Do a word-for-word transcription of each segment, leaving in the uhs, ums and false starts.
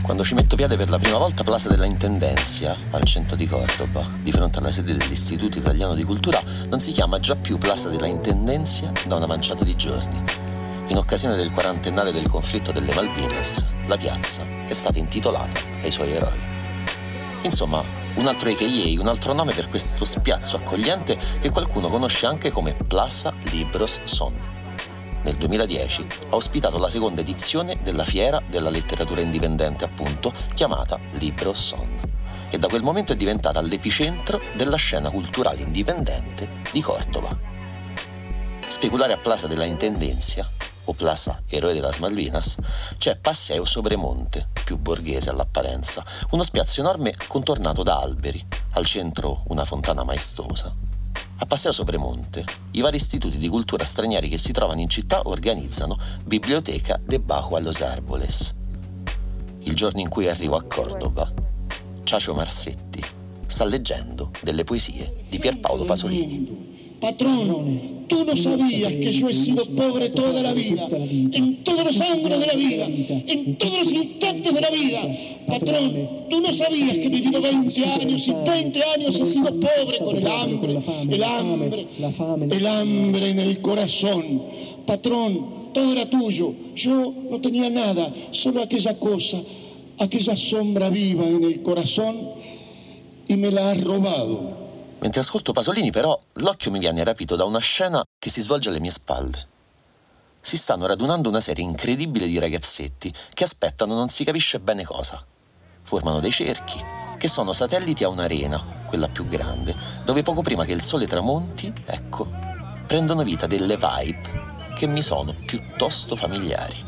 Quando ci metto piede per la prima volta a Plaza de la Intendencia, al centro di Cordoba, di fronte alla sede dell'Istituto Italiano di Cultura, non si chiama già più Plaza de la Intendencia da una manciata di giorni. In occasione del quarantennale del conflitto delle Malvinas, la piazza è stata intitolata ai suoi eroi. Insomma, un altro A K A, un altro nome per questo spiazzo accogliente che qualcuno conosce anche come Plaza Libros Son. Nel duemiladieci ha ospitato la seconda edizione della Fiera della Letteratura Indipendente, appunto, chiamata Libros Son, e da quel momento è diventata l'epicentro della scena culturale indipendente di Córdoba. Speculare a Plaza de la Intendencia, o Plaza Eroe de las Malvinas, c'è Paseo Sobremonte, più borghese all'apparenza, uno spiazzo enorme contornato da alberi, al centro una fontana maestosa. A Paseo Sobremonte, i vari istituti di cultura stranieri che si trovano in città organizzano Biblioteca debajo a los árboles. Il giorno in cui arrivo a Córdoba, Ciacio Marsetti sta leggendo delle poesie di Pierpaolo Pasolini. Patrón, tú no sabías que yo he sido pobre toda la vida, en todos los ángulos de la vida, en todos los instantes de la vida. Patrón, tú no sabías que he vivido veinte años y veinte años he sido pobre con el hambre, el hambre, el hambre en el corazón. Patrón, todo era tuyo, yo no tenía nada, solo aquella cosa, aquella sombra viva en el corazón y me la has robado. Mentre ascolto Pasolini, però, l'occhio mi viene rapito da una scena che si svolge alle mie spalle. Si stanno radunando una serie incredibile di ragazzetti che aspettano non si capisce bene cosa. Formano dei cerchi, che sono satelliti a un'arena, quella più grande, dove poco prima che il sole tramonti, ecco, prendono vita delle vibe che mi sono piuttosto familiari.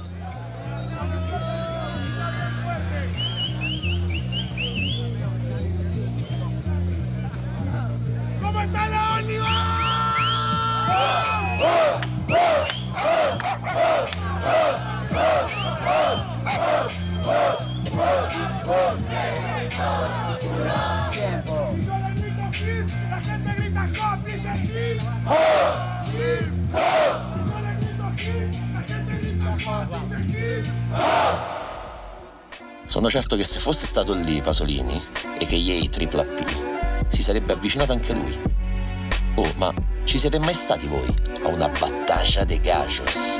La gente grita hop, dice hip hop, hip hop. La gente grita hop, dice hip hop. Sono certo che se fosse stato lì Pasolini, A K A Tripla P, si sarebbe avvicinato anche lui. Oh, ma ci siete mai stati voi a una battaglia de gallos?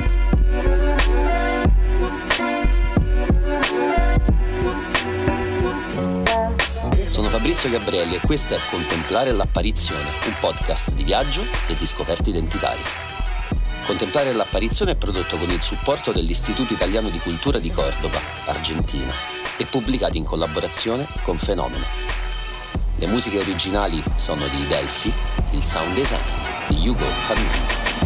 Sono Fabrizio Gabrielli e questo è Contemplare l'apparizione, un podcast di viaggio e di scoperte identitarie. Contemplare l'apparizione è prodotto con il supporto dell'Istituto Italiano di Cultura di Córdoba, Argentina, e pubblicato in collaborazione con Fenomeno. Le musiche originali sono di Delphi, il sound design di Hugo Hannon.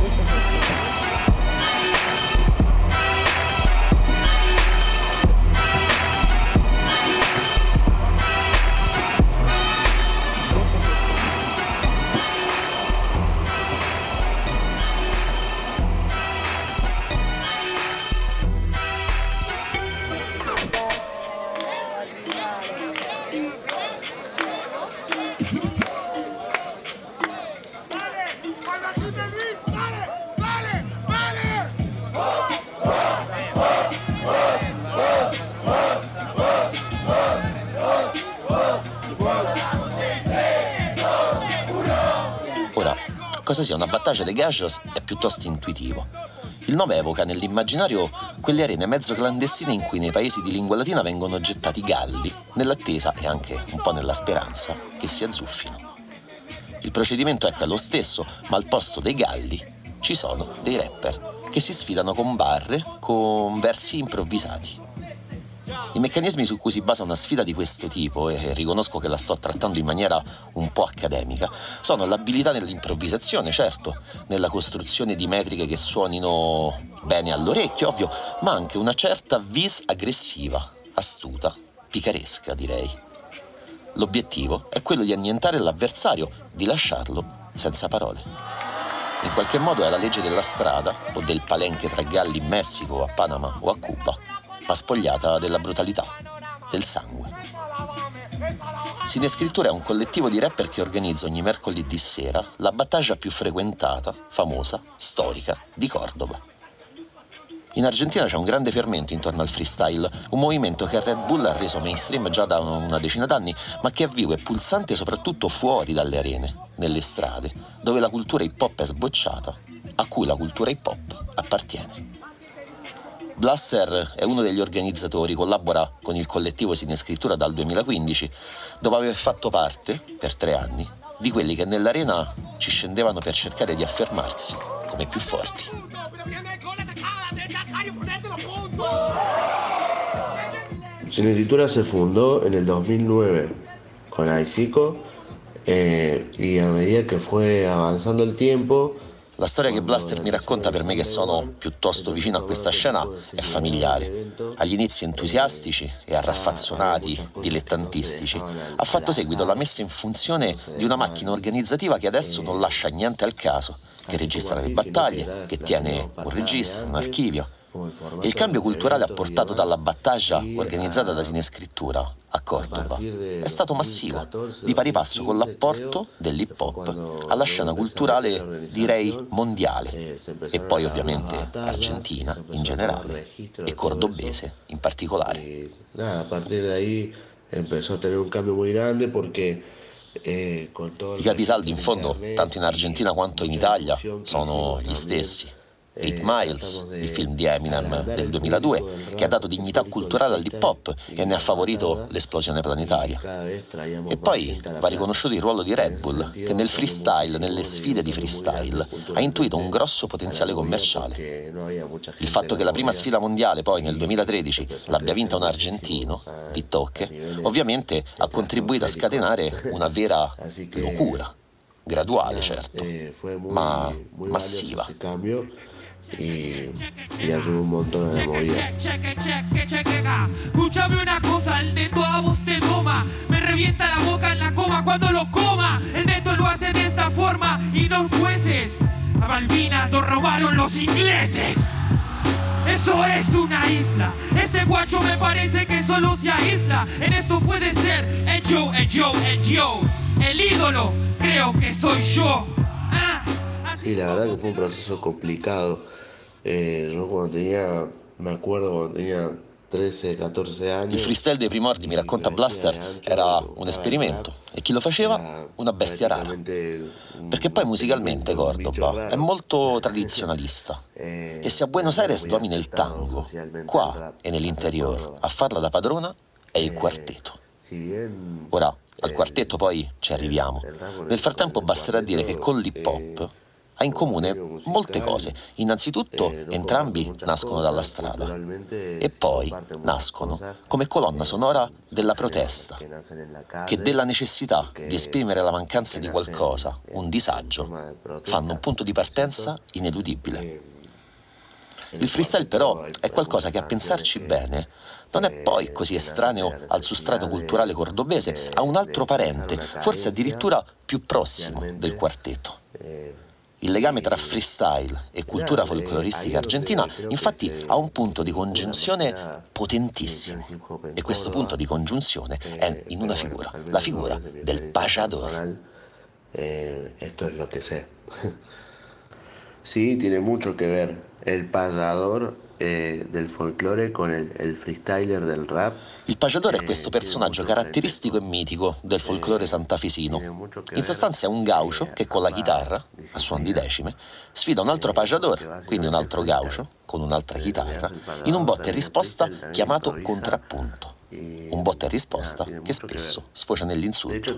Cosa sia una battaglia de gallos è piuttosto intuitivo. Il nome evoca nell'immaginario quelle arene mezzo clandestine in cui nei paesi di lingua latina vengono gettati galli, nell'attesa e anche un po' nella speranza che si azzuffino. Il procedimento ecco è lo stesso, ma al posto dei galli ci sono dei rapper che si sfidano con barre, con versi improvvisati. I meccanismi su cui si basa una sfida di questo tipo, e riconosco che la sto trattando in maniera un po' accademica, sono l'abilità nell'improvvisazione, certo, nella costruzione di metriche che suonino bene all'orecchio, ovvio, ma anche una certa vis aggressiva, astuta, picaresca direi. L'obiettivo è quello di annientare l'avversario, di lasciarlo senza parole. In qualche modo è la legge della strada o del palenque tra galli in Messico o a Panama o a Cuba, ma spogliata della brutalità, del sangue. Cinescrittura è un collettivo di rapper che organizza ogni mercoledì sera la battaglia più frequentata, famosa, storica di Córdoba. In Argentina c'è un grande fermento intorno al freestyle, un movimento che Red Bull ha reso mainstream già da una decina d'anni, ma che è vivo e pulsante soprattutto fuori dalle arene, nelle strade, dove la cultura hip hop è sbocciata, a cui la cultura hip hop appartiene. Blaster è uno degli organizzatori, collabora con il collettivo Sinescrittura dal duemilaquindici, dopo aver fatto parte, per tre anni, di quelli che nell'arena ci scendevano per cercare di affermarsi come più forti. Sinescrittura se fundó en el dos mil nueve con Aicico eh, y a medida que fue avanzando el tiempo. La storia che Blaster mi racconta, per me che sono piuttosto vicino a questa scena, è familiare. Agli inizi entusiastici e arraffazzonati, dilettantistici, ha fatto seguito alla messa in funzione di una macchina organizzativa che adesso non lascia niente al caso, che registra le battaglie, che tiene un registro, un archivio. E il cambio culturale apportato dalla battaglia organizzata da Sinescrittura a Cordoba è stato massivo, di pari passo con l'apporto dell'hip hop alla scena culturale, direi, mondiale, e poi ovviamente argentina in generale e cordobese in particolare. A partir de ahí empezó a tener un cambio muy grande porque I capisaldi in fondo, tanto in Argentina quanto in Italia, sono gli stessi. Eight Miles, il film di Eminem del duemiladue, che ha dato dignità culturale all'hip hop e ne ha favorito l'esplosione planetaria. E poi va riconosciuto il ruolo di Red Bull, che nel freestyle, nelle sfide di freestyle, ha intuito un grosso potenziale commerciale. Il fatto che la prima sfida mondiale poi nel duemilatredici l'abbia vinta un argentino, Pitocche, ovviamente ha contribuito a scatenare una vera locura, graduale certo, ma massiva. Y, y ayuda un montón a la movida. Escúchame una cosa, el neto a vos te toma, me revienta la boca en la coma cuando lo coma. El neto lo hace de esta forma y no jueces. A Malvinas nos robaron los ingleses. Eso es una isla. Este guacho me parece que solo se aísla. En esto puede ser el yo, el yo, el yo. El ídolo, creo que soy yo. Ah. Sí, la verdad que fue un proceso complicado. Eh, yo cuando tenía, me acuerdo cuando tenía tredici quattordici anni. Il freestyle dei primordi, mi racconta Blaster, era un esperimento e chi lo faceva una bestia rara, perché poi musicalmente Cordoba è molto tradizionalista e se a Buenos Aires domina il tango, qua e nell'interior a farla da padrona è il quartetto. Ora al quartetto poi ci arriviamo. Nel frattempo basterà dire che con l'hip hop ha in comune molte cose. Innanzitutto entrambi nascono dalla strada e poi nascono come colonna sonora della protesta, che della necessità di esprimere la mancanza di qualcosa, un disagio, fanno un punto di partenza ineludibile. Il freestyle però è qualcosa che a pensarci bene non è poi così estraneo al sustrato culturale cordobese, ha un altro parente, forse addirittura più prossimo del quartetto. Il legame tra freestyle e cultura folcloristica argentina infatti ha un punto di congiunzione potentissimo e questo punto di congiunzione è in una figura, la figura del payador. Eh, esto es lo que sé. Sí, tiene mucho que ver el payador eh, del folclore con el, el freestyler del rap. Il payador è questo personaggio caratteristico e mitico del folklore santafesino. In sostanza è un gaucho che con la chitarra, a suon di decime, sfida un altro payador, quindi un altro gaucho, con un'altra chitarra, in un botta e risposta chiamato contrappunto. Un botta e risposta che spesso sfocia nell'insulto.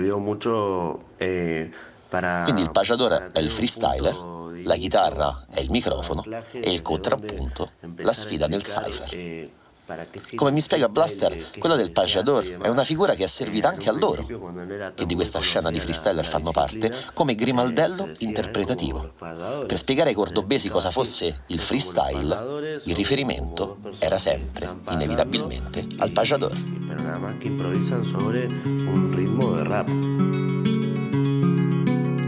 Quindi il payador è il freestyler, la chitarra è il microfono e il contrappunto la sfida nel cypher. Come mi spiega Blaster, quella del payador è una figura che è servita anche a loro, che di questa scena di freestyler fanno parte, come grimaldello interpretativo. Per spiegare ai cordobesi cosa fosse il freestyle, il riferimento era sempre, inevitabilmente, al payador. Però nada más que improvisan sobre un ritmo de rap.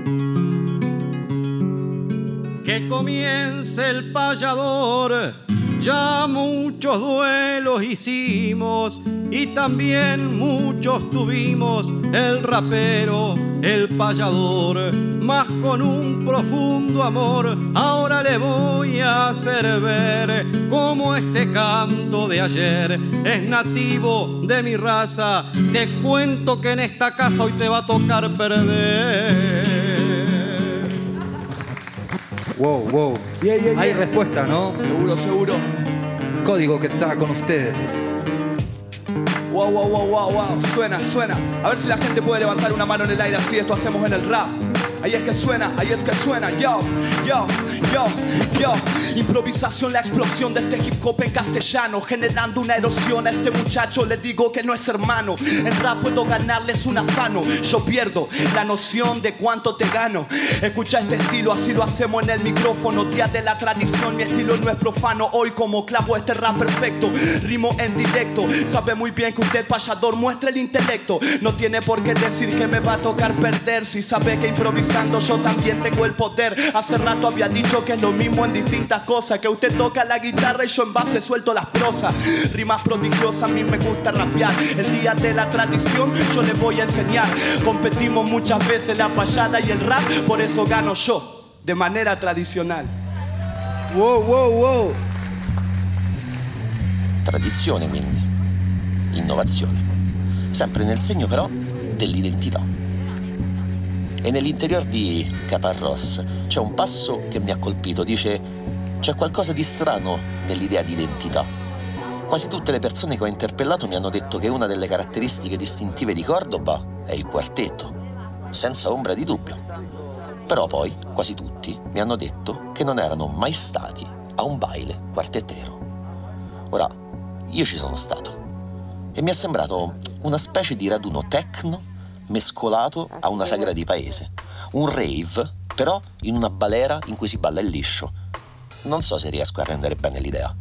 Que comience el payador Ya muchos duelos hicimos y también muchos tuvimos, el rapero, el payador, mas con un profundo amor. Ahora le voy a hacer ver cómo este canto de ayer es nativo de mi raza. Te cuento que en esta casa hoy te va a tocar perder. Wow, wow. Yeah, yeah, yeah. Hay respuesta, ¿no? Seguro, seguro. Código que está con ustedes. Wow, wow, wow, wow, wow. Suena, suena. A ver si la gente puede levantar una mano en el aire, así esto hacemos en el rap. Ahí es que suena, ahí es que suena. Yo, yo, yo, yo. Improvisación, la explosión de este hip hop en castellano, generando una erosión a este muchacho. Le digo que no es hermano. En rap puedo ganarles un afano. Yo pierdo la noción de cuánto te gano. Escucha este estilo, así lo hacemos en el micrófono. Día de la tradición, mi estilo no es profano. Hoy como clavo este rap perfecto, rimo en directo. Sabe muy bien que usted, payador, muestra el intelecto. No tiene por qué decir que me va a tocar perder, si sabe que improvisando yo también tengo el poder. Hace rato había dicho que es lo mismo en distintas cosas, que usted toca la guitarra y yo en base suelto las prosas. Rimas prodigiosas, a mí me gusta rapear. El día de la tradición yo les voy a enseñar. Competimos muchas veces la payada y el rap, por eso gano yo, de manera tradicional. Wow, wow, wow. Tradizione, quindi. Innovazione. Sempre nel segno però dell'identità. E nell'interior di Caparrós c'è un passo che mi ha colpito. Dice: c'è qualcosa di strano nell'idea di identità. Quasi tutte le persone che ho interpellato mi hanno detto che una delle caratteristiche distintive di Córdoba è il quartetto, senza ombra di dubbio. Però poi quasi tutti mi hanno detto che non erano mai stati a un baile quartettero. Ora, io ci sono stato e mi è sembrato una specie di raduno techno mescolato a una sagra di paese, un rave però in una balera in cui si balla il liscio. Non so se riesco a rendere bene l'idea.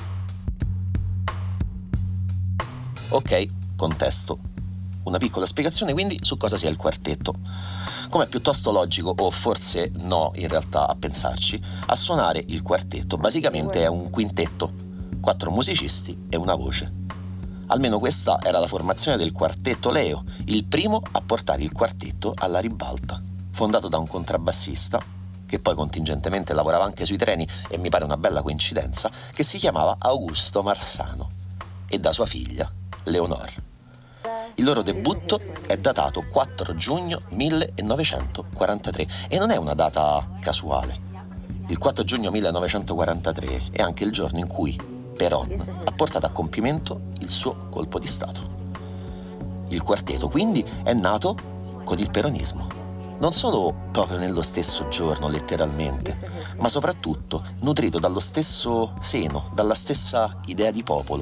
Ok, contesto. Una piccola spiegazione quindi su cosa sia il quartetto. Come è piuttosto logico, o forse no in realtà a pensarci, a suonare il quartetto basicamente è un quintetto, quattro musicisti e una voce. Almeno questa era la formazione del quartetto Leo, il primo a portare il quartetto alla ribalta, fondato da un contrabbassista, che poi contingentemente lavorava anche sui treni, e mi pare una bella coincidenza, che si chiamava Augusto Marsano, e da sua figlia, Leonor. Il loro debutto è datato quattro giugno millenovecentoquarantatré, e non è una data casuale. Il quattro giugno millenovecentoquarantatré è anche il giorno in cui Perón ha portato a compimento il suo colpo di Stato. Il quartetto quindi è nato con il peronismo, non solo proprio nello stesso giorno letteralmente, ma soprattutto nutrito dallo stesso seno, dalla stessa idea di popolo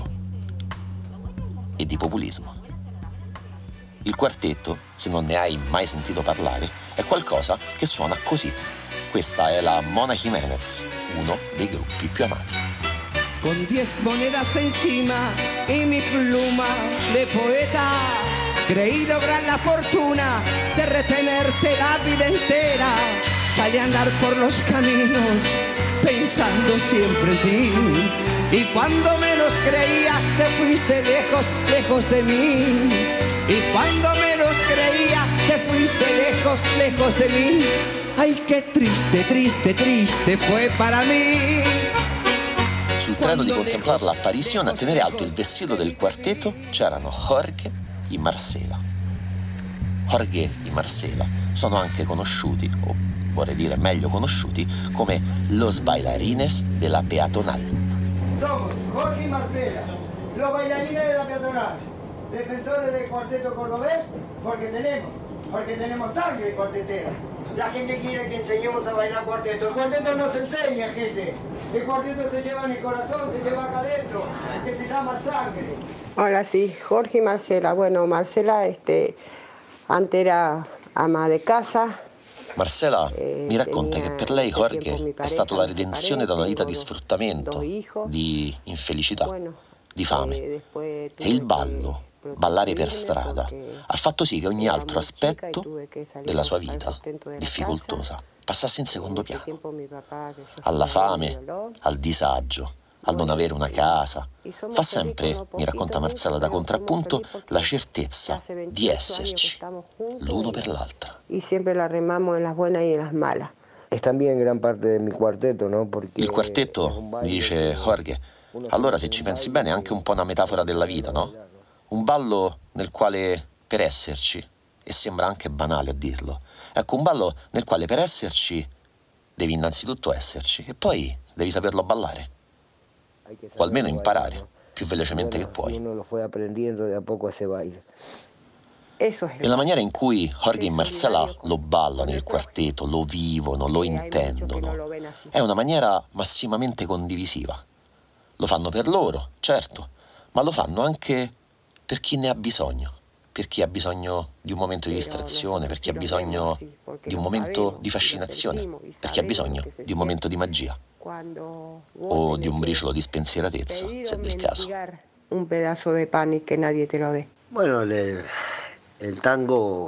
e di populismo. Il quartetto, se non ne hai mai sentito parlare, è qualcosa che suona così. Questa è la Mona Jiménez, uno dei gruppi più amati. Con diez monedas encima y mi pluma de poeta, creí lograr la fortuna de retenerte la vida entera. Salí a andar por los caminos pensando siempre en ti, y cuando menos creía te fuiste lejos, lejos de mí. Y cuando menos creía te fuiste lejos, lejos de mí. Ay, qué triste, triste, triste fue para mí. Sul treno di contemplare l'apparizione, a tenere alto il vestito del quartetto, c'erano Jorge e Marcela. Jorge e Marcela sono anche conosciuti, o vorrei dire meglio conosciuti, come los bailarines de la peatonal. Somos Jorge y Marcela, los bailarines de la peatonal, defensores del cuarteto cordobés, porque tenemos, porque tenemos sangre cuartetera. La gente quiere que enseñemos a bailar cuarteto. El cuarteto no se enseña, gente. El cuarteto se lleva en el corazón, se lleva acá adentro, que se llama sangre. Hola, sí, Jorge y Marcela. Bueno, Marcela este, antes era ama de casa. Marcela mi racconta che per lei Jorge è stato la redenzione da una vita di sfruttamento, di infelicità, di fame. E il ballo, ballare per strada, ha fatto sì che ogni altro aspetto della sua vita, difficoltosa, passasse in secondo piano. Alla fame, al disagio, al non avere una casa. Fa sempre, mi racconta Marcela da contrappunto, la certezza di esserci l'uno per l'altra. Y siempre la remamos en las buenas y en las malas. Es también gran parte de mi cuarteto, ¿no? Porque Il quartetto, mi dice Jorge, allora se ci pensi bene è anche un po' una metafora della vita, no? Un ballo nel quale per esserci, e sembra anche banale a dirlo, ecco, un ballo nel quale per esserci devi innanzitutto esserci e poi devi saperlo ballare, o almeno imparare più velocemente che puoi. Uno lo fue aprendiendo de a poco ese baile. E la maniera in cui Jorge e Marcela lo ballano il quartetto, lo vivono, lo intendono, è una maniera massimamente condivisiva. Lo fanno per loro, certo, ma lo fanno anche per chi ne ha bisogno, per chi ha bisogno di un momento di distrazione, per chi ha bisogno di un momento di fascinazione, per chi ha bisogno di un momento di magia o di un briciolo di spensieratezza, se del caso. Un pedazo de pan y que nadie te lo dé. Bueno, le... El tango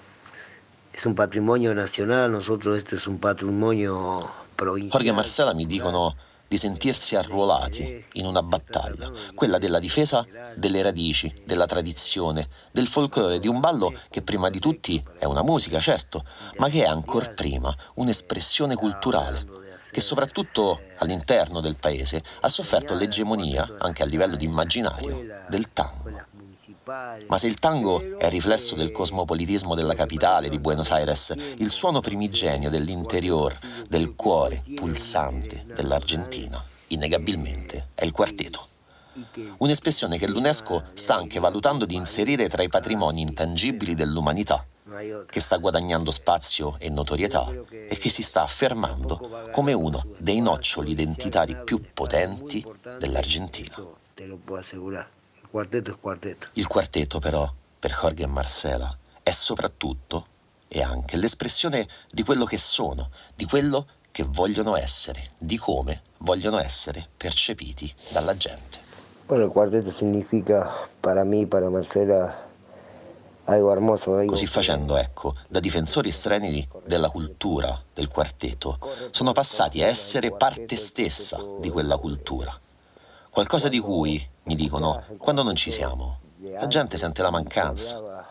es un patrimonio nacional, nosotros este es un patrimonio provincial. Jorge e Marcela mi dicono di sentirsi arruolati in una battaglia, quella della difesa delle radici, della tradizione, del folklore, di un ballo che prima di tutti è una musica, certo, ma che è ancor prima un'espressione culturale, che soprattutto all'interno del paese ha sofferto l'egemonia, anche a livello di immaginario, del tango. Ma se il tango è riflesso del cosmopolitismo della capitale di Buenos Aires, il suono primigenio dell'interior, del cuore pulsante dell'Argentina, innegabilmente è il quartetto. Un'espressione che l'UNESCO sta anche valutando di inserire tra i patrimoni intangibili dell'umanità, che sta guadagnando spazio e notorietà e che si sta affermando come uno dei noccioli identitari più potenti dell'Argentina. Quartetto è quartetto. Il quartetto, però, per Jorge e Marcela, è soprattutto e anche l'espressione di quello che sono, di quello che vogliono essere, di come vogliono essere percepiti dalla gente. Bueno, il quartetto significa para mí, para Marcela, algo hermoso. Algo... Così facendo, ecco, da difensori strenui della cultura del quartetto, sono passati a essere parte stessa di quella cultura. Qualcosa di cui, mi dicono, quando non ci siamo, la gente sente la mancanza.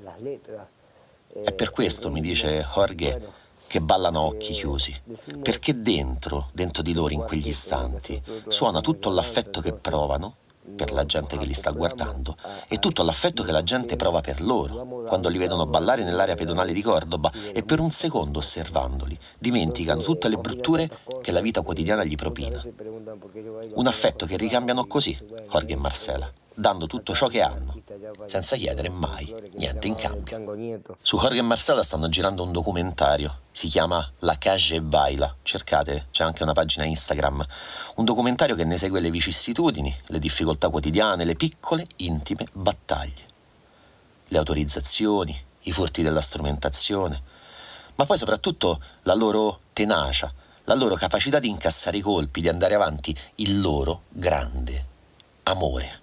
È per questo, mi dice Jorge, che ballano a occhi chiusi, perché dentro, dentro di loro in quegli istanti, suona tutto l'affetto che provano per la gente che li sta guardando e tutto l'affetto che la gente prova per loro quando li vedono ballare nell'area pedonale di Cordoba e per un secondo osservandoli dimenticano tutte le brutture che la vita quotidiana gli propina. Un affetto che ricambiano così Jorge e Marcela, dando tutto ciò che hanno senza chiedere mai niente in cambio. Su Jorge e Marcela stanno girando un documentario, si chiama La Calle Baila, cercate, c'è anche una pagina Instagram, un documentario che ne segue le vicissitudini, le difficoltà quotidiane, le piccole, intime battaglie, le autorizzazioni, i furti della strumentazione, ma poi soprattutto la loro tenacia, la loro capacità di incassare i colpi, di andare avanti, il loro grande amore.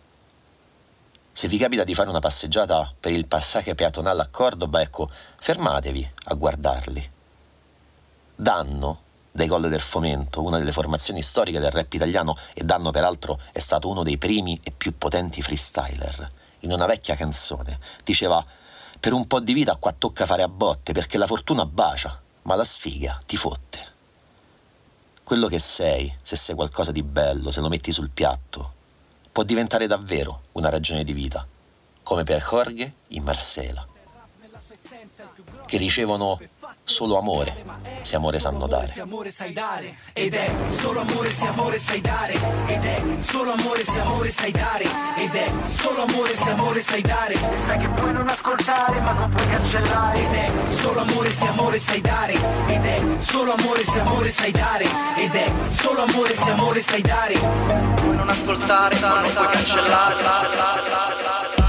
Se vi capita di fare una passeggiata per il passaggio peatonale a Cordoba, ecco, fermatevi a guardarli. Danno, dai Colle del Fomento, una delle formazioni storiche del rap italiano, e Danno peraltro è stato uno dei primi e più potenti freestyler, in una vecchia canzone diceva: per un po' di vita qua tocca fare a botte, perché la fortuna bacia, ma la sfiga ti fotte. Quello che sei, se sei qualcosa di bello, se lo metti sul piatto, può diventare davvero una ragione di vita, come per Jorge e Marcela, che ricevono solo amore, se amore sanno dare. Se amore sai dare, ed è solo amore se amore sai dare, ed è solo amore se amore sai dare, ed è solo amore se amore sai dare, e sai che puoi non ascoltare ma non puoi cancellare, ed è solo amore se amore sai dare, ed è solo amore se amore sai dare, ed è solo amore se amore sai dare, puoi non ascoltare ma non puoi cancellare.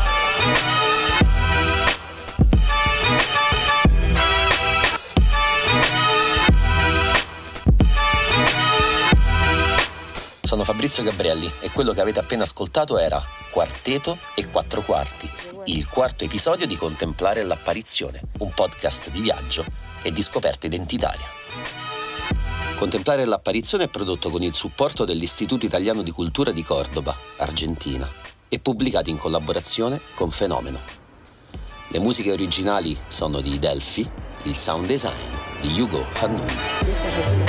Sono Fabrizio Gabrielli e quello che avete appena ascoltato era Quarteto e Quattro Quarti, il quarto episodio di Contemplare l'apparizione, un podcast di viaggio e di scoperta identitaria. Contemplare l'apparizione è prodotto con il supporto dell'Istituto Italiano di Cultura di Cordoba, Argentina, e pubblicato in collaborazione con Fenomeno. Le musiche originali sono di Delphi, il sound design di Hugo Hannun.